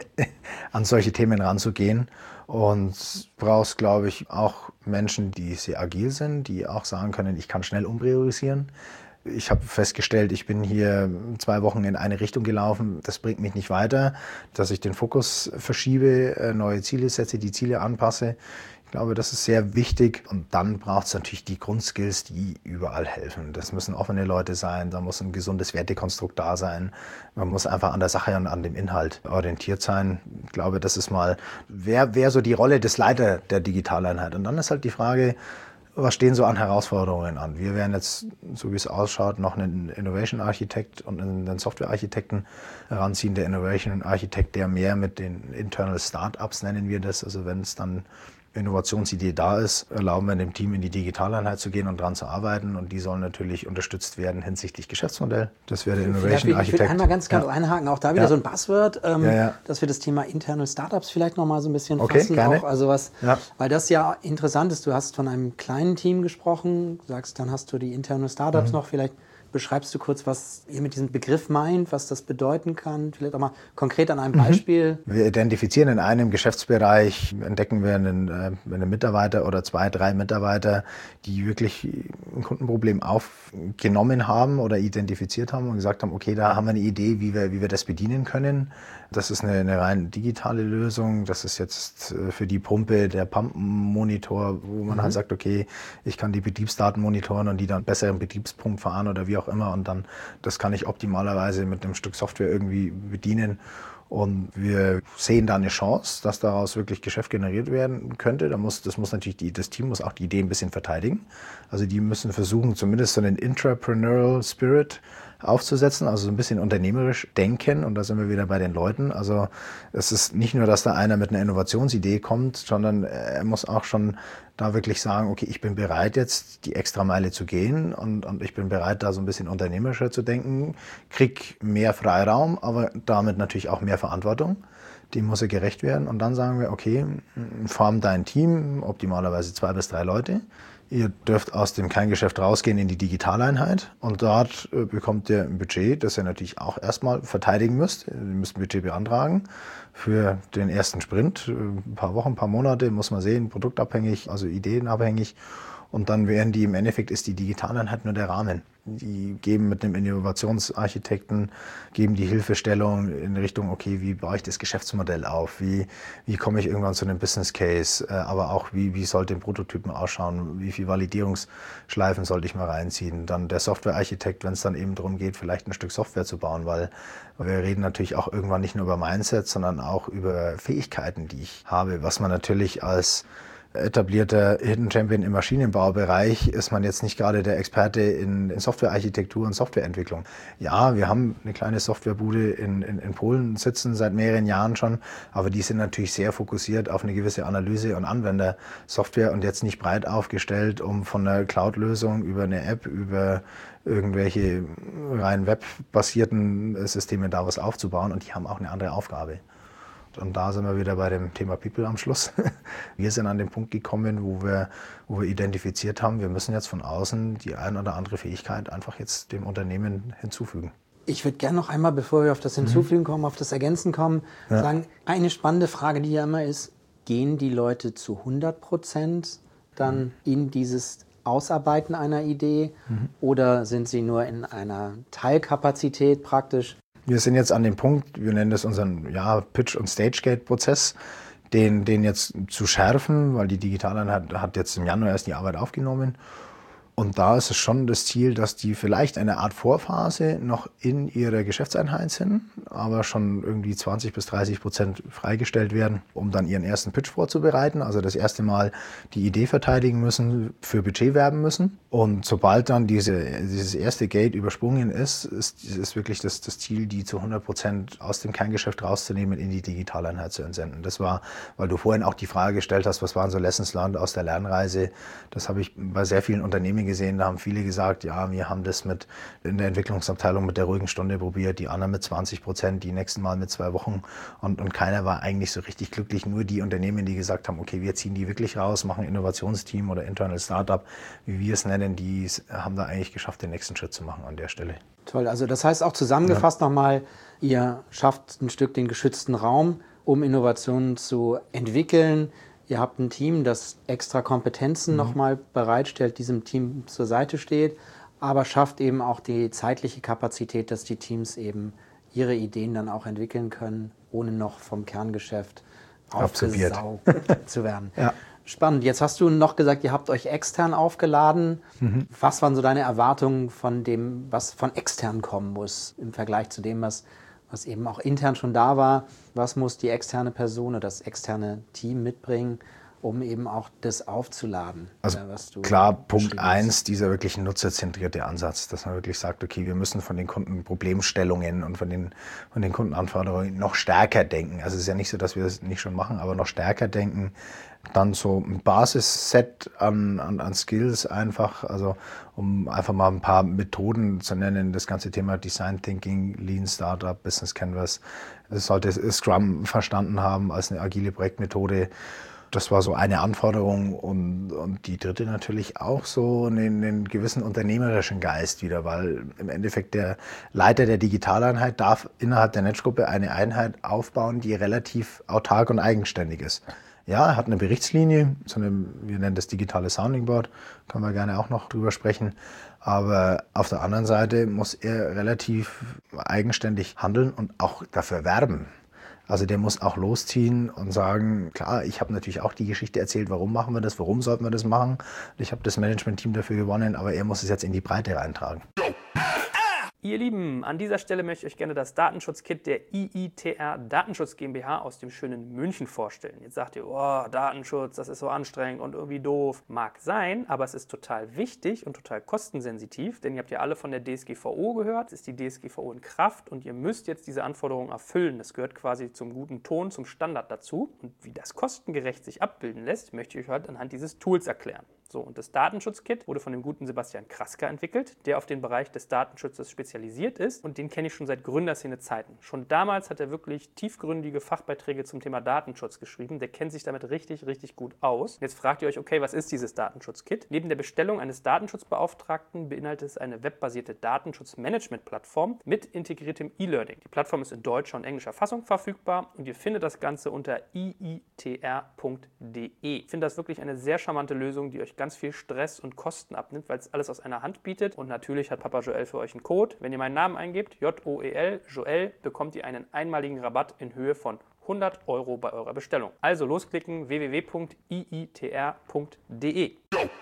an solche Themen ranzugehen. Und brauchst, glaube ich, auch Menschen, die sehr agil sind, die auch sagen können, ich kann schnell umpriorisieren. Ich habe festgestellt, ich bin hier 2 Wochen in eine Richtung gelaufen, das bringt mich nicht weiter, dass ich den Fokus verschiebe, neue Ziele setze, die Ziele anpasse. Ich glaube, das ist sehr wichtig und dann braucht es natürlich die Grundskills, die überall helfen. Das müssen offene Leute sein, da muss ein gesundes Wertekonstrukt da sein, man muss einfach an der Sache und an dem Inhalt orientiert sein. Ich glaube, das ist mal, wer so die Rolle des Leiter der Digitaleinheit. Und dann ist halt die Frage, was stehen so an Herausforderungen an? Wir werden jetzt, so wie es ausschaut, noch einen Innovation-Architekt und einen Software-Architekten heranziehen. Der Innovation-Architekt, der mehr mit den Internal Startups, nennen wir das, also wenn es dann Innovationsidee da ist, erlauben wir dem Team in die Digitaleinheit zu gehen und daran zu arbeiten. Und die sollen natürlich unterstützt werden hinsichtlich Geschäftsmodell. Das wäre der Innovation Architect. Ich will einmal ganz einhaken, auch da wieder so ein Buzzword, dass wir das Thema Internal Startups vielleicht nochmal so ein bisschen fassen. Gerne. Auch, also weil das ja interessant ist. Du hast von einem kleinen Team gesprochen, sagst, dann hast du die Internal Startups noch. Vielleicht beschreibst du kurz, was ihr mit diesem Begriff meint, was das bedeuten kann? Vielleicht auch mal konkret an einem Beispiel. Wir identifizieren in einem Geschäftsbereich, entdecken wir einen Mitarbeiter oder 2, 3 Mitarbeiter, die wirklich ein Kundenproblem aufgenommen haben oder identifiziert haben und gesagt haben, okay, da haben wir eine Idee, wie wir das bedienen können. Das ist eine rein digitale Lösung. Das ist jetzt für die Pumpe der Pumpenmonitor, wo man halt sagt, okay, ich kann die Betriebsdaten monitoren und die dann besser im Betriebspunkt fahren oder wie auch immer. Und dann, das kann ich optimalerweise mit einem Stück Software irgendwie bedienen. Und wir sehen da eine Chance, dass daraus wirklich Geschäft generiert werden könnte. Das Team muss auch die Idee ein bisschen verteidigen. Also die müssen versuchen, zumindest so einen Entrepreneurial Spirit aufzusetzen, also so ein bisschen unternehmerisch denken. Und da sind wir wieder bei den Leuten. Also es ist nicht nur, dass da einer mit einer Innovationsidee kommt, sondern er muss auch schon da wirklich sagen, okay, ich bin bereit jetzt die Extrameile zu gehen und ich bin bereit, da so ein bisschen unternehmerischer zu denken, krieg mehr Freiraum, aber damit natürlich auch mehr Verantwortung. Dem muss er gerecht werden. Und dann sagen wir, okay, form dein Team, optimalerweise 2 bis 3 Leute. Ihr dürft aus dem Kerngeschäft rausgehen in die Digitaleinheit und dort bekommt ihr ein Budget, das ihr natürlich auch erstmal verteidigen müsst. Ihr müsst ein Budget beantragen für den ersten Sprint. Ein paar Wochen, ein paar Monate, muss man sehen, produktabhängig, also ideenabhängig. Und dann im Endeffekt ist die Digitaleinheit nur der Rahmen. Die geben mit einem Innovationsarchitekten, geben die Hilfestellung in Richtung, okay, wie baue ich das Geschäftsmodell auf? Wie komme ich irgendwann zu einem Business Case? Aber auch, wie sollte ein Prototypen ausschauen? Wie viel Validierungsschleifen sollte ich mal reinziehen? Dann der Softwarearchitekt, wenn es dann eben darum geht, vielleicht ein Stück Software zu bauen, weil wir reden natürlich auch irgendwann nicht nur über Mindset, sondern auch über Fähigkeiten, die ich habe, was man natürlich als etablierter Hidden Champion im Maschinenbaubereich ist man jetzt nicht gerade der Experte in Softwarearchitektur und Softwareentwicklung. Ja, wir haben eine kleine Softwarebude in Polen sitzen, seit mehreren Jahren schon, aber die sind natürlich sehr fokussiert auf eine gewisse Analyse- und Anwendersoftware und jetzt nicht breit aufgestellt, um von einer Cloud-Lösung über eine App, über irgendwelche rein webbasierten Systeme da was aufzubauen, und die haben auch eine andere Aufgabe. Und da sind wir wieder bei dem Thema People am Schluss. Wir sind an den Punkt gekommen, wo wir identifiziert haben, wir müssen jetzt von außen die ein oder andere Fähigkeit einfach jetzt dem Unternehmen hinzufügen. Ich würde gerne noch einmal, bevor wir auf das Hinzufügen kommen, auf das Ergänzen kommen, sagen, eine spannende Frage, die ja immer ist, gehen die Leute zu 100% dann in dieses Ausarbeiten einer Idee oder sind sie nur in einer Teilkapazität praktisch? Wir sind jetzt an dem Punkt, wir nennen das unseren Pitch- und Stage-Gate-Prozess, den jetzt zu schärfen, weil die Digitaleinheit hat jetzt im Januar erst die Arbeit aufgenommen. Und da ist es schon das Ziel, dass die vielleicht eine Art Vorphase noch in ihrer Geschäftseinheit sind, aber schon irgendwie 20-30% freigestellt werden, um dann ihren ersten Pitch vorzubereiten. Also das erste Mal die Idee verteidigen müssen, für Budget werben müssen. Und sobald dann dieses erste Gate übersprungen ist wirklich das Ziel, die zu 100% aus dem Kerngeschäft rauszunehmen, in die Digitaleinheit zu entsenden. Das war, weil du vorhin auch die Frage gestellt hast, was waren so Lessons learned aus der Lernreise? Das habe ich bei sehr vielen Unternehmen gesehen, da haben viele gesagt, ja, wir haben das in der Entwicklungsabteilung mit der ruhigen Stunde probiert, die anderen mit 20%, die nächsten Mal mit 2 Wochen und keiner war eigentlich so richtig glücklich, nur die Unternehmen, die gesagt haben, okay, wir ziehen die wirklich raus, machen Innovationsteam oder Internal Startup, wie wir es nennen, die haben da eigentlich geschafft, den nächsten Schritt zu machen an der Stelle. Toll, also das heißt auch zusammengefasst nochmal, ihr schafft ein Stück den geschützten Raum, um Innovationen zu entwickeln. Ihr habt ein Team, das extra Kompetenzen nochmal bereitstellt, diesem Team zur Seite steht, aber schafft eben auch die zeitliche Kapazität, dass die Teams eben ihre Ideen dann auch entwickeln können, ohne noch vom Kerngeschäft aufgesaugt zu werden. Ja. Spannend. Jetzt hast du noch gesagt, ihr habt euch extern aufgeladen. Was waren so deine Erwartungen von dem, was von extern kommen muss im Vergleich zu dem, was eben auch intern schon da war? Was muss die externe Person oder das externe Team mitbringen, um eben auch das aufzuladen. Also was du klar, Punkt 1, dieser wirklich nutzerzentrierte Ansatz, dass man wirklich sagt, okay, wir müssen von den Kundenproblemstellungen und von den Kundenanforderungen noch stärker denken. Also es ist ja nicht so, dass wir das nicht schon machen, aber noch stärker denken. Dann so ein Basisset an Skills einfach, also um einfach mal ein paar Methoden zu nennen, das ganze Thema Design Thinking, Lean Startup, Business Canvas, das sollte Scrum verstanden haben als eine agile Projektmethode. Das war so eine Anforderung und die dritte natürlich auch so einen gewissen unternehmerischen Geist wieder, weil im Endeffekt der Leiter der Digitaleinheit darf innerhalb der Netzgruppe eine Einheit aufbauen, die relativ autark und eigenständig ist. Ja, er hat eine Berichtslinie, wir nennen das digitale Sounding Board, können wir gerne auch noch drüber sprechen. Aber auf der anderen Seite muss er relativ eigenständig handeln und auch dafür werben. Also der muss auch losziehen und sagen, klar, ich habe natürlich auch die Geschichte erzählt, warum machen wir das, warum sollten wir das machen. Ich habe das Management-Team dafür gewonnen, aber er muss es jetzt in die Breite reintragen. Ihr Lieben, an dieser Stelle möchte ich euch gerne das Datenschutzkit der IITR Datenschutz GmbH aus dem schönen München vorstellen. Jetzt sagt ihr, oh, Datenschutz, das ist so anstrengend und irgendwie doof. Mag sein, aber es ist total wichtig und total kostensensitiv, denn ihr habt ja alle von der DSGVO gehört. Es ist die DSGVO in Kraft und ihr müsst jetzt diese Anforderungen erfüllen. Das gehört quasi zum guten Ton, zum Standard dazu. Und wie das kostengerecht sich abbilden lässt, möchte ich euch heute anhand dieses Tools erklären. So, und das Datenschutzkit wurde von dem guten Sebastian Krasker entwickelt, der auf den Bereich des Datenschutzes spezialisiert ist und den kenne ich schon seit Gründerszene-Zeiten. Schon damals hat er wirklich tiefgründige Fachbeiträge zum Thema Datenschutz geschrieben. Der kennt sich damit richtig, richtig gut aus. Jetzt fragt ihr euch, okay, was ist dieses Datenschutzkit? Neben der Bestellung eines Datenschutzbeauftragten beinhaltet es eine webbasierte Datenschutzmanagement-Plattform mit integriertem E-Learning. Die Plattform ist in deutscher und englischer Fassung verfügbar und ihr findet das Ganze unter iitr.de. Ich finde das wirklich eine sehr charmante Lösung, die euch ganz viel Stress und Kosten abnimmt, weil es alles aus einer Hand bietet. Und natürlich hat Papa Joel für euch einen Code. Wenn ihr meinen Namen eingebt, JOEL, Joel, bekommt ihr einen einmaligen Rabatt in Höhe von 100 € bei eurer Bestellung. Also losklicken, www.iitr.de.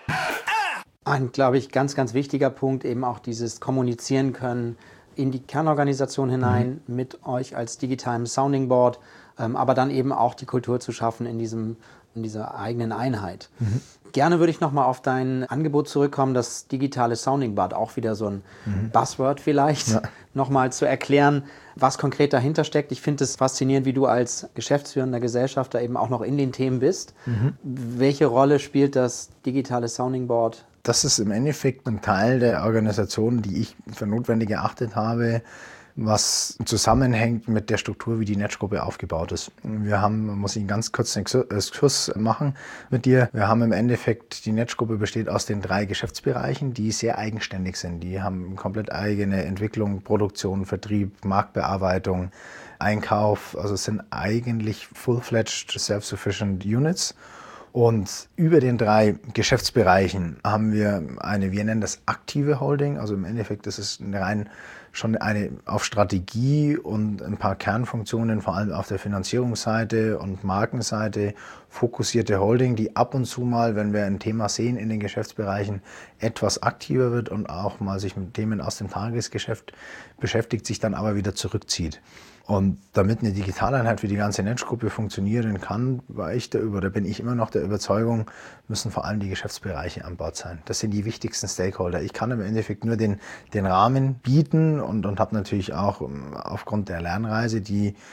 Ein, glaube ich, ganz, ganz wichtiger Punkt, eben auch dieses Kommunizieren können in die Kernorganisation hinein, mit euch als digitalem Sounding Board, aber dann eben auch die Kultur zu schaffen in dieser eigenen Einheit. Gerne würde ich nochmal auf dein Angebot zurückkommen, das digitale Sounding Board, auch wieder so ein Buzzword vielleicht, nochmal zu erklären, was konkret dahinter steckt. Ich finde es faszinierend, wie du als geschäftsführender Gesellschafter eben auch noch in den Themen bist. Welche Rolle spielt das digitale Sounding Board? Das ist im Endeffekt ein Teil der Organisation, die ich für notwendig erachtet habe, was zusammenhängt mit der Struktur, wie die Netzgruppe aufgebaut ist. Muss ich einen ganz kurzen Exkurs machen mit dir. Wir haben im Endeffekt, die Netzgruppe besteht aus den 3 Geschäftsbereichen, die sehr eigenständig sind. Die haben komplett eigene Entwicklung, Produktion, Vertrieb, Marktbearbeitung, Einkauf. Also es sind eigentlich full-fledged self-sufficient Units. Und über den 3 Geschäftsbereichen haben wir wir nennen das aktive Holding. Also im Endeffekt ist es schon eine auf Strategie und ein paar Kernfunktionen, vor allem auf der Finanzierungsseite und Markenseite fokussierte Holding, die ab und zu mal, wenn wir ein Thema sehen in den Geschäftsbereichen, etwas aktiver wird und auch mal sich mit Themen aus dem Tagesgeschäft beschäftigt, sich dann aber wieder zurückzieht. Und damit eine Digitaleinheit für die ganze Netzgruppe funktionieren kann, bin ich immer noch der Überzeugung, müssen vor allem die Geschäftsbereiche an Bord sein. Das sind die wichtigsten Stakeholder. Ich kann im Endeffekt nur den Rahmen bieten und habe natürlich auch aufgrund der Lernreise,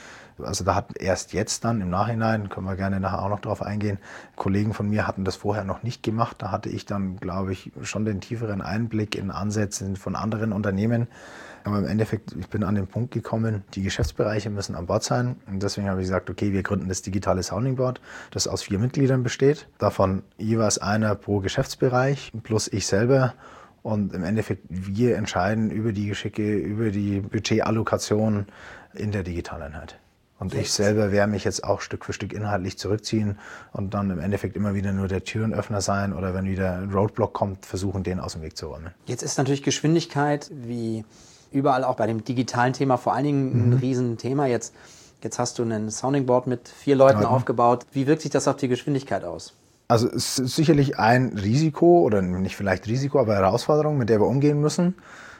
da hat erst jetzt dann im Nachhinein, können wir gerne nachher auch noch drauf eingehen, Kollegen von mir hatten das vorher noch nicht gemacht. Da hatte ich dann, glaube ich, schon den tieferen Einblick in Ansätze von anderen Unternehmen. Aber im Endeffekt, ich bin an den Punkt gekommen, die Geschäftsbereiche müssen an Bord sein. Und deswegen habe ich gesagt, okay, wir gründen das digitale Sounding Board, das aus 4 Mitgliedern besteht. Davon jeweils einer pro Geschäftsbereich plus ich selber. Und im Endeffekt, wir entscheiden über die Geschicke, über die Budgetallokation in der Digitaleinheit. Und ich selber werde mich jetzt auch Stück für Stück inhaltlich zurückziehen und dann im Endeffekt immer wieder nur der Türenöffner sein oder wenn wieder ein Roadblock kommt, versuchen, den aus dem Weg zu räumen. Jetzt ist natürlich Geschwindigkeit, wie überall auch bei dem digitalen Thema, vor allen Dingen ein Riesenthema. Jetzt hast du ein Sounding Board mit 4 Leuten aufgebaut. Wie wirkt sich das auf die Geschwindigkeit aus? Also es ist sicherlich ein Risiko oder nicht vielleicht Risiko, aber Herausforderung, mit der wir umgehen müssen.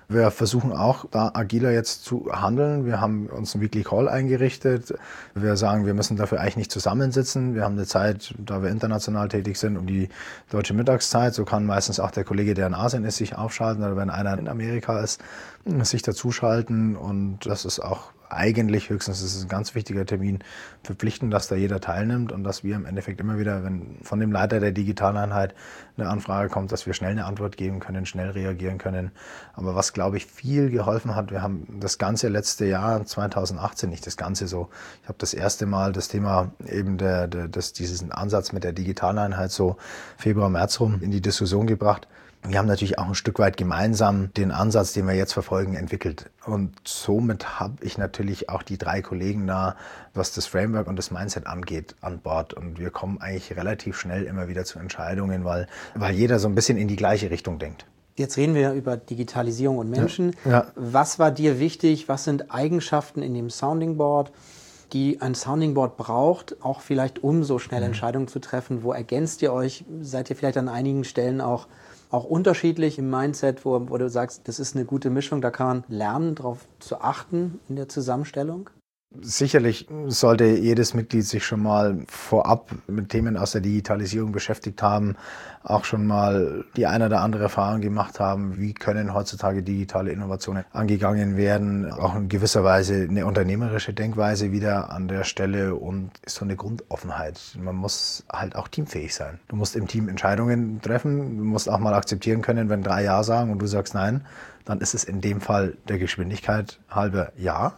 Wir versuchen auch, da agiler jetzt zu handeln. Wir haben uns einen Weekly Call eingerichtet. Wir sagen, wir müssen dafür eigentlich nicht zusammensitzen. Wir haben eine Zeit, da wir international tätig sind, um die deutsche Mittagszeit. So kann meistens auch der Kollege, der in Asien ist, sich aufschalten. Oder wenn einer in Amerika ist, sich dazuschalten. Und das ist auch eigentlich höchstens, das ist ein ganz wichtiger Termin, verpflichtend, dass da jeder teilnimmt und dass wir im Endeffekt immer wieder, wenn von dem Leiter der Digitaleinheit eine Anfrage kommt, dass wir schnell eine Antwort geben können, schnell reagieren können. Aber was, glaube ich, viel geholfen hat, wir haben das ganze letzte Jahr, 2018, nicht das ganze so, ich habe das erste Mal das Thema eben diesen Ansatz mit der Digitaleinheit so Februar, März rum in die Diskussion gebracht. Wir haben natürlich auch ein Stück weit gemeinsam den Ansatz, den wir jetzt verfolgen, entwickelt. Und somit habe ich natürlich auch die 3 Kollegen da, was das Framework und das Mindset angeht, an Bord. Und wir kommen eigentlich relativ schnell immer wieder zu Entscheidungen, weil jeder so ein bisschen in die gleiche Richtung denkt. Jetzt reden wir über Digitalisierung und Menschen. Ja. Was war dir wichtig? Was sind Eigenschaften in dem Sounding Board, die ein Sounding Board braucht, auch vielleicht um so schnell Entscheidungen zu treffen? Wo ergänzt ihr euch? Seid ihr vielleicht an einigen Stellen auch unterschiedlich im Mindset, wo du sagst, das ist eine gute Mischung, da kann man lernen, darauf zu achten in der Zusammenstellung? Sicherlich sollte jedes Mitglied sich schon mal vorab mit Themen aus der Digitalisierung beschäftigt haben, auch schon mal die eine oder andere Erfahrung gemacht haben, wie können heutzutage digitale Innovationen angegangen werden, auch in gewisser Weise eine unternehmerische Denkweise wieder an der Stelle und so eine Grundoffenheit. Man muss halt auch teamfähig sein. Du musst im Team Entscheidungen treffen, du musst auch mal akzeptieren können, wenn 3 Ja sagen und du sagst Nein, dann ist es in dem Fall der Geschwindigkeit halber Ja.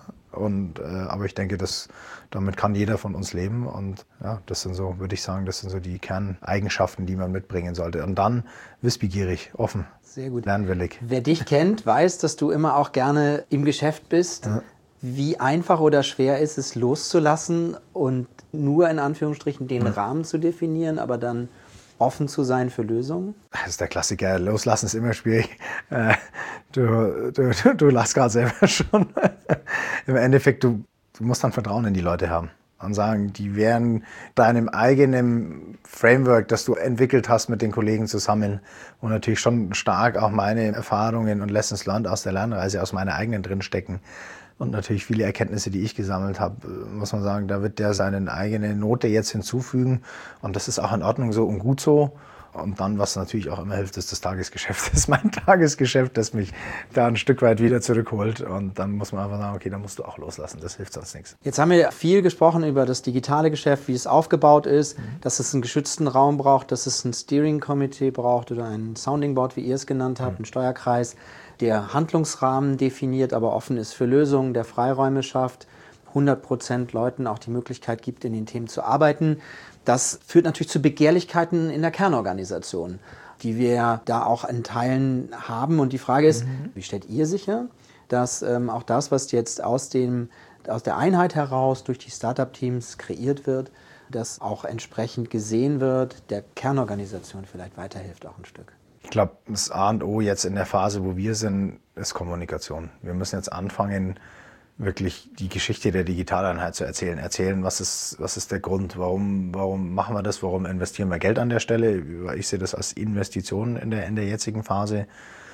Aber ich denke, damit kann jeder von uns leben und ja, das sind so, würde ich sagen, das sind so die Kerneigenschaften, die man mitbringen sollte. Und dann wissbegierig, offen, sehr gut, lernwillig. Wer dich kennt, weiß, dass du immer auch gerne im Geschäft bist. Ja. Wie einfach oder schwer ist es, loszulassen und nur in Anführungsstrichen den Rahmen zu definieren, aber dann offen zu sein für Lösungen? Das ist der Klassiker. Loslassen ist immer schwierig. Du lachst gerade selber schon. Im Endeffekt, du musst dann Vertrauen in die Leute haben und sagen, die werden deinem eigenen Framework, das du entwickelt hast mit den Kollegen zusammen, wo natürlich schon stark auch meine Erfahrungen und Lessons learned aus der Lernreise, aus meiner eigenen drinstecken. Und natürlich viele Erkenntnisse, die ich gesammelt habe, muss man sagen, da wird der seine eigene Note jetzt hinzufügen. Und das ist auch in Ordnung so und gut so. Und dann, was natürlich auch immer hilft, ist das Tagesgeschäft. Das ist mein Tagesgeschäft, das mich da ein Stück weit wieder zurückholt. Und dann muss man einfach sagen, okay, dann musst du auch loslassen. Das hilft sonst nichts. Jetzt haben wir viel gesprochen über das digitale Geschäft, wie es aufgebaut ist, dass es einen geschützten Raum braucht, dass es ein Steering Committee braucht oder ein Sounding Board, wie ihr es genannt habt, einen Steuerkreis, der Handlungsrahmen definiert, aber offen ist für Lösungen, der Freiräume schafft, 100% Leuten auch die Möglichkeit gibt, in den Themen zu arbeiten. Das führt natürlich zu Begehrlichkeiten in der Kernorganisation, die wir da auch in Teilen haben. Und die Frage ist, wie stellt ihr sicher, dass auch das, was jetzt aus der Einheit heraus durch die Startup-Teams kreiert wird, das auch entsprechend gesehen wird, der Kernorganisation vielleicht weiterhilft auch ein Stück? Ich glaube, das A und O jetzt in der Phase, wo wir sind, ist Kommunikation. Wir müssen jetzt anfangen, wirklich die Geschichte der Digitaleinheit zu erzählen, was ist der Grund, warum machen wir das, warum investieren wir Geld an der Stelle. Ich sehe das als Investition in der jetzigen Phase.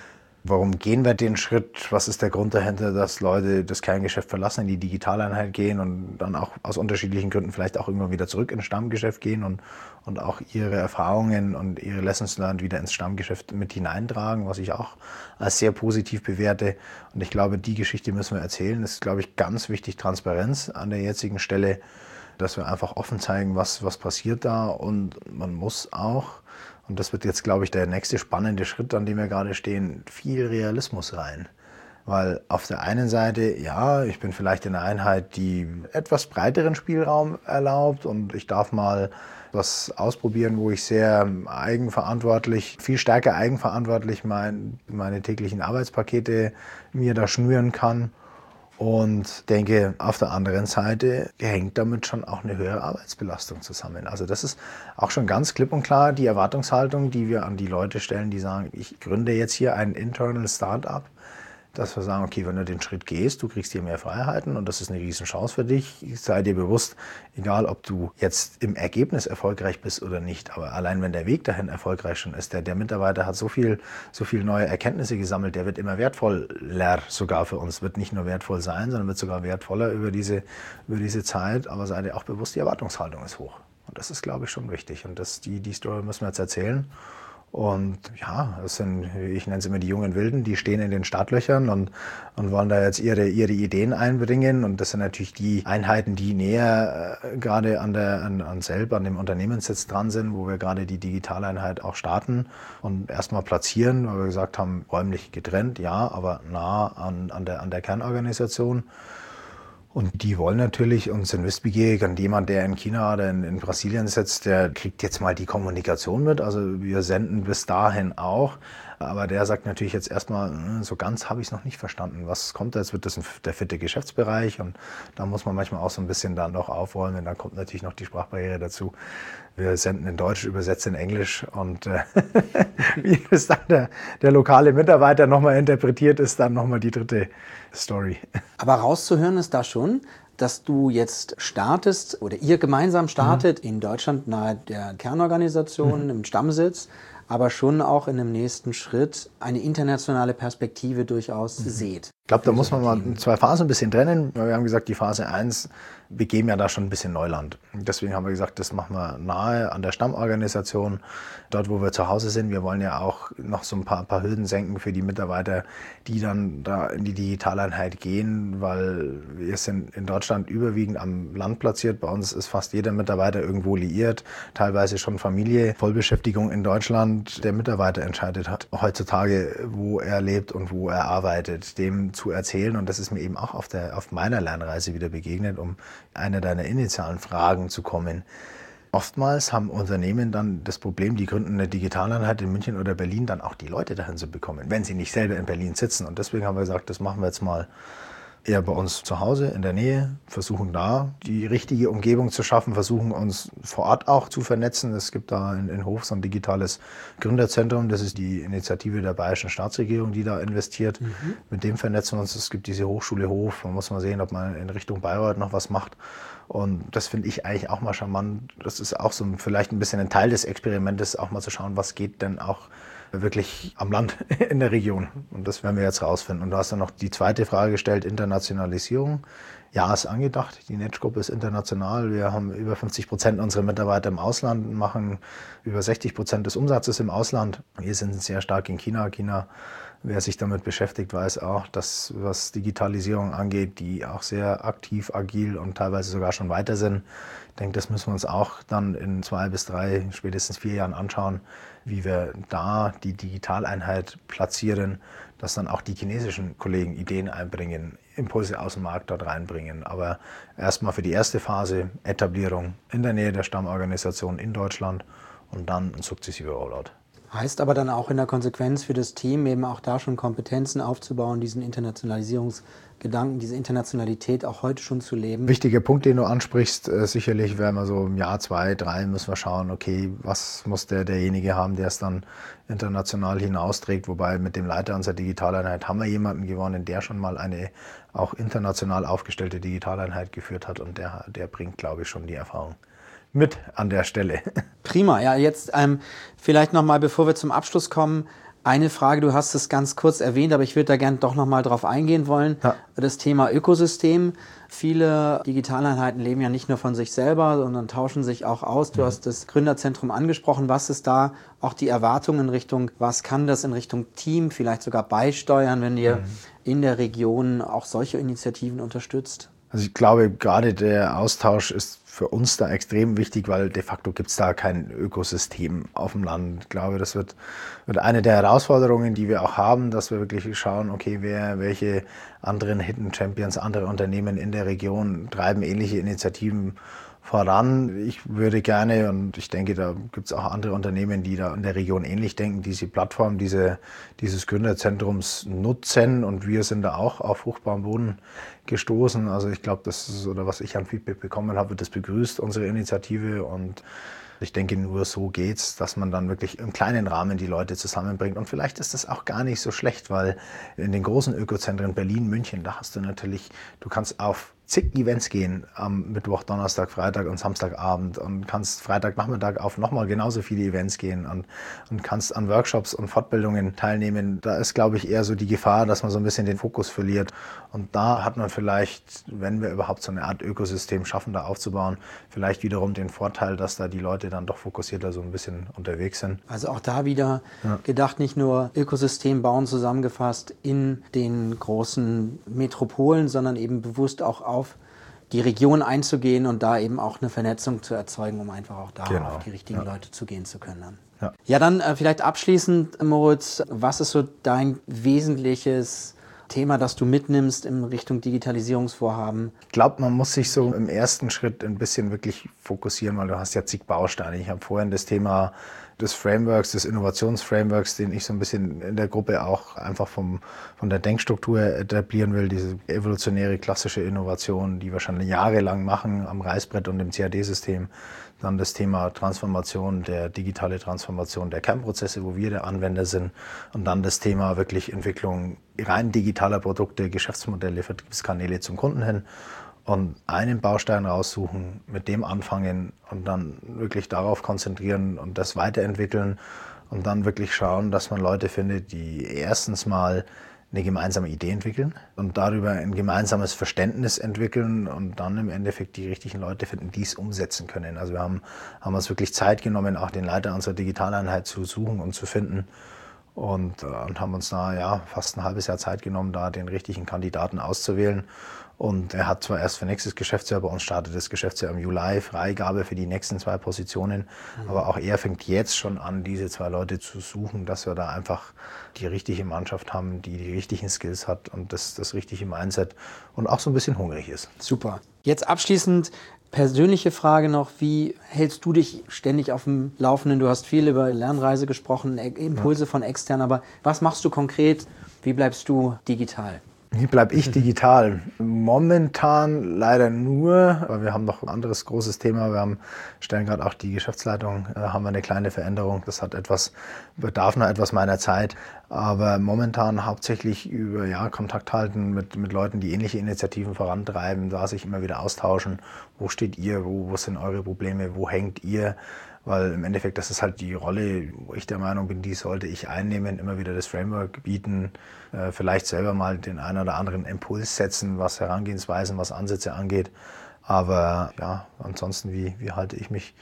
Warum gehen wir den Schritt? Was ist der Grund dahinter, dass Leute das Kerngeschäft verlassen, in die Digitaleinheit gehen und dann auch aus unterschiedlichen Gründen vielleicht auch irgendwann wieder zurück ins Stammgeschäft gehen und auch ihre Erfahrungen und ihre Lessons learned wieder ins Stammgeschäft mit hineintragen, was ich auch als sehr positiv bewerte. Und ich glaube, die Geschichte müssen wir erzählen. Das ist, glaube ich, ganz wichtig, Transparenz an der jetzigen Stelle, dass wir einfach offen zeigen, was passiert da. Und man muss auch, und das wird jetzt, glaube ich, der nächste spannende Schritt, an dem wir gerade stehen, viel Realismus rein. Weil auf der einen Seite, ja, ich bin vielleicht in einer Einheit, die etwas breiteren Spielraum erlaubt und ich darf mal was ausprobieren, wo ich sehr eigenverantwortlich, viel stärker eigenverantwortlich meine täglichen Arbeitspakete mir da schnüren kann. Und denke, auf der anderen Seite hängt damit schon auch eine höhere Arbeitsbelastung zusammen. Also das ist auch schon ganz klipp und klar die Erwartungshaltung, die wir an die Leute stellen, die sagen, ich gründe jetzt hier ein Internal Startup. dass wir sagen, okay, wenn du den Schritt gehst, du kriegst hier mehr Freiheiten und das ist eine Riesenchance für dich. Sei dir bewusst, egal ob du jetzt im Ergebnis erfolgreich bist oder nicht, aber allein wenn der Weg dahin erfolgreich schon ist, der Mitarbeiter hat so viel neue Erkenntnisse gesammelt, der wird immer wertvoller sogar für uns, wird nicht nur wertvoll sein, sondern wird sogar wertvoller über diese Zeit, aber sei dir auch bewusst, die Erwartungshaltung ist hoch. Und das ist, glaube ich, schon wichtig und die Story müssen wir jetzt erzählen. Und ja, das sind, ich nenne es immer die jungen Wilden, die stehen in den Startlöchern und wollen da jetzt ihre Ideen einbringen. Und das sind natürlich die Einheiten, die näher gerade an dem Unternehmenssitz dran sind, wo wir gerade die Digitaleinheit auch starten und erstmal platzieren, weil wir gesagt haben, räumlich getrennt, ja, aber nah an der Kernorganisation. Und die wollen natürlich und sind wissbegierig, und jemand, der in China oder in Brasilien sitzt, der kriegt jetzt mal die Kommunikation mit. Also wir senden bis dahin auch. Aber der sagt natürlich jetzt erstmal, so ganz habe ich es noch nicht verstanden. Was kommt da? Jetzt wird das der 4. Geschäftsbereich und da muss man manchmal auch so ein bisschen dann noch aufräumen. Und dann kommt natürlich noch die Sprachbarriere dazu. Wir senden in Deutsch, übersetzen in Englisch und wie es dann der lokale Mitarbeiter nochmal interpretiert, ist dann nochmal die dritte Story. Aber rauszuhören ist da schon, dass du jetzt startest oder ihr gemeinsam startet in Deutschland nahe der Kernorganisation, im Stammsitz, aber schon auch in dem nächsten Schritt eine internationale Perspektive durchaus seht. Ich glaube, da muss man mal 2 Phasen ein bisschen trennen. Wir haben gesagt, die Phase 1, wir geben ja da schon ein bisschen Neuland. Deswegen haben wir gesagt, das machen wir nahe an der Stammorganisation, dort, wo wir zu Hause sind. Wir wollen ja auch noch so ein paar Hürden senken für die Mitarbeiter, die dann da in die Digitaleinheit gehen, weil wir sind in Deutschland überwiegend am Land platziert. Bei uns ist fast jeder Mitarbeiter irgendwo liiert, teilweise schon Familie, Vollbeschäftigung in Deutschland. Der Mitarbeiter entscheidet hat heutzutage, wo er lebt und wo er arbeitet, dem zu erzählen. Und das ist mir eben auch auf meiner Lernreise wieder begegnet, um einer deiner initialen Fragen zu kommen. Oftmals haben Unternehmen dann das Problem, die gründen eine Digitaleinheit in München oder Berlin, dann auch die Leute dahin zu bekommen, wenn sie nicht selber in Berlin sitzen. Und deswegen haben wir gesagt, das machen wir jetzt mal eher bei uns zu Hause in der Nähe, versuchen da die richtige Umgebung zu schaffen, versuchen uns vor Ort auch zu vernetzen. Es gibt da in Hof so ein digitales Gründerzentrum, das ist die Initiative der Bayerischen Staatsregierung, die da investiert. Mit dem vernetzen wir uns. Es gibt diese Hochschule Hof, man muss mal sehen, ob man in Richtung Bayreuth noch was macht. Und das finde ich eigentlich auch mal charmant. Das ist auch so vielleicht ein bisschen ein Teil des Experimentes, auch mal zu schauen, was geht denn auch wirklich am Land in der Region. Und das werden wir jetzt rausfinden. Und du hast dann noch die zweite Frage gestellt, Internationalisierung. Ja, ist angedacht. Die Netschgruppe ist international. Wir haben über 50% unserer Mitarbeiter im Ausland, machen über 60% des Umsatzes im Ausland. Wir sind sehr stark in China. Wer sich damit beschäftigt, weiß auch, dass was Digitalisierung angeht, die auch sehr aktiv, agil und teilweise sogar schon weiter sind. Ich denke, das müssen wir uns auch dann in 2 bis 3, spätestens 4 Jahren anschauen, wie wir da die Digitaleinheit platzieren, dass dann auch die chinesischen Kollegen Ideen einbringen, Impulse aus dem Markt dort reinbringen. Aber erstmal für die erste Phase Etablierung in der Nähe der Stammorganisation in Deutschland und dann ein sukzessiver Rollout. Heißt aber dann auch in der Konsequenz für das Team eben auch da schon Kompetenzen aufzubauen, diesen Internationalisierungsgedanken, diese Internationalität auch heute schon zu leben. Wichtiger Punkt, den du ansprichst, sicherlich werden wir so im Jahr 2, 3 müssen wir schauen, okay, was muss derjenige haben, der es dann international hinausträgt, wobei mit dem Leiter unserer Digitaleinheit haben wir jemanden gewonnen, der schon mal eine auch international aufgestellte Digitaleinheit geführt hat und der bringt, glaube ich, schon die Erfahrung mit an der Stelle. Prima. Ja, jetzt vielleicht nochmal, bevor wir zum Abschluss kommen, eine Frage, du hast es ganz kurz erwähnt, aber ich würde da gerne doch nochmal drauf eingehen wollen. Ja. Das Thema Ökosystem. Viele Digitaleinheiten leben ja nicht nur von sich selber, sondern tauschen sich auch aus. Du hast das Gründerzentrum angesprochen. Was ist da auch die Erwartung in Richtung, was kann das in Richtung Team vielleicht sogar beisteuern, wenn ihr in der Region auch solche Initiativen unterstützt? Also ich glaube, gerade der Austausch ist für uns da extrem wichtig, weil de facto gibt es da kein Ökosystem auf dem Land. Ich glaube, das wird eine der Herausforderungen, die wir auch haben, dass wir wirklich schauen, okay, welche anderen Hidden Champions, andere Unternehmen in der Region treiben ähnliche Initiativen voran. Ich würde gerne, und ich denke, da gibt es auch andere Unternehmen, die da in der Region ähnlich denken, diese Plattform dieses Gründerzentrums nutzen, und wir sind da auch auf fruchtbaren Boden gestoßen. Also ich glaube, das ist, oder was ich an Feedback bekommen habe, wird das begrüßt, unsere Initiative, und Ich denke, nur so geht's, dass man dann wirklich im kleinen Rahmen die Leute zusammenbringt. Und vielleicht ist das auch gar nicht so schlecht, weil in den großen Ökozentren Berlin, München, da hast du natürlich, du kannst auf zig Events gehen am Mittwoch, Donnerstag, Freitag und Samstagabend und kannst Freitagnachmittag auf nochmal genauso viele Events gehen und kannst an Workshops und Fortbildungen teilnehmen. Da ist, glaube ich, eher so die Gefahr, dass man so ein bisschen den Fokus verliert. Und da hat man vielleicht, wenn wir überhaupt so eine Art Ökosystem schaffen, da aufzubauen, vielleicht wiederum den Vorteil, dass da die Leute dann doch fokussierter so ein bisschen unterwegs sind. Also auch da wieder gedacht, nicht nur Ökosystem bauen zusammengefasst in den großen Metropolen, sondern eben bewusst auch auf die Region einzugehen und da eben auch eine Vernetzung zu erzeugen, um einfach auch da auf die richtigen Leute zugehen zu können. Dann. Ja, dann vielleicht abschließend, Moritz, was ist so dein wesentliches Thema, das du mitnimmst in Richtung Digitalisierungsvorhaben? Ich glaube, man muss sich so im ersten Schritt ein bisschen wirklich fokussieren, weil du hast ja zig Bausteine. Ich habe vorhin das Thema des Frameworks, des Innovationsframeworks, den ich so ein bisschen in der Gruppe auch einfach von der Denkstruktur etablieren will, diese evolutionäre klassische Innovation, die wir schon jahrelang machen am Reißbrett und im CAD-System. Dann das Thema Transformation, der digitale Transformation der Kernprozesse, wo wir der Anwender sind. Und dann das Thema wirklich Entwicklung rein digitaler Produkte, Geschäftsmodelle, Vertriebskanäle zum Kunden hin. Und einen Baustein raussuchen, mit dem anfangen und dann wirklich darauf konzentrieren und das weiterentwickeln und dann wirklich schauen, dass man Leute findet, die erstens mal eine gemeinsame Idee entwickeln und darüber ein gemeinsames Verständnis entwickeln und dann im Endeffekt die richtigen Leute finden, die es umsetzen können. Also wir haben uns wirklich Zeit genommen, auch den Leiter unserer Digitaleinheit zu suchen und zu finden und haben uns da fast ein halbes Jahr Zeit genommen, da den richtigen Kandidaten auszuwählen. Und er hat zwar erst für nächstes Geschäftsjahr, bei uns startet das Geschäftsjahr im Juli, Freigabe für die nächsten 2 Positionen. Aber auch er fängt jetzt schon an, diese 2 Leute zu suchen, dass wir da einfach die richtige Mannschaft haben, die die richtigen Skills hat und das richtige Mindset und auch so ein bisschen hungrig ist. Super. Jetzt abschließend persönliche Frage noch, wie hältst du dich ständig auf dem Laufenden? Du hast viel über Lernreise gesprochen, Impulse von extern, aber was machst du konkret? Wie bleibst du digital? Wie bleibe ich digital? Momentan leider nur, weil wir haben noch ein anderes großes Thema. Wir stellen gerade auch die Geschäftsleitung, haben wir eine kleine Veränderung. Das bedarf noch etwas meiner Zeit. Aber momentan hauptsächlich über Kontakt halten mit Leuten, die ähnliche Initiativen vorantreiben, da sich immer wieder austauschen. Wo steht ihr? Wo sind eure Probleme? Wo hängt ihr? Weil im Endeffekt, das ist halt die Rolle, wo ich der Meinung bin, die sollte ich einnehmen, immer wieder das Framework bieten, vielleicht selber mal den einen oder anderen Impuls setzen, was Herangehensweisen, was Ansätze angeht. Aber ansonsten, wie halte ich mich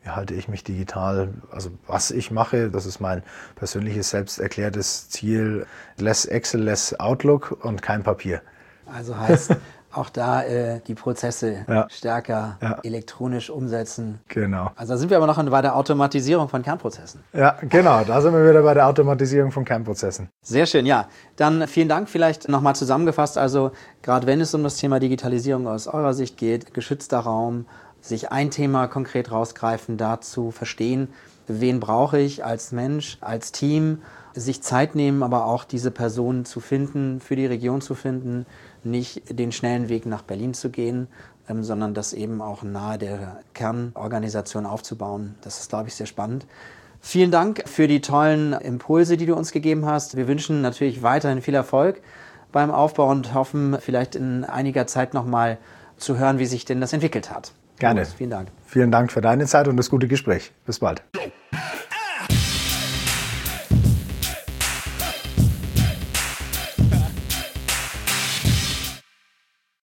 digital? Also was ich mache, das ist mein persönliches, selbst erklärtes Ziel, less Excel, less Outlook und kein Papier. Also heißt auch da die Prozesse stärker elektronisch umsetzen. Genau. Also da sind wir aber noch bei der Automatisierung von Kernprozessen. Ja, genau. Da sind wir wieder bei der Automatisierung von Kernprozessen. Sehr schön, ja. Dann vielen Dank. Vielleicht nochmal zusammengefasst. Also gerade wenn es um das Thema Digitalisierung aus eurer Sicht geht, geschützter Raum, sich ein Thema konkret rausgreifen, dazu verstehen, wen brauche ich als Mensch, als Team, sich Zeit nehmen, aber auch diese Personen zu finden, für die Region zu finden, nicht den schnellen Weg nach Berlin zu gehen, sondern das eben auch nahe der Kernorganisation aufzubauen. Das ist, glaube ich, sehr spannend. Vielen Dank für die tollen Impulse, die du uns gegeben hast. Wir wünschen natürlich weiterhin viel Erfolg beim Aufbau und hoffen, vielleicht in einiger Zeit nochmal zu hören, wie sich denn das entwickelt hat. Gerne. Vielen Dank. Vielen Dank für deine Zeit und das gute Gespräch. Bis bald.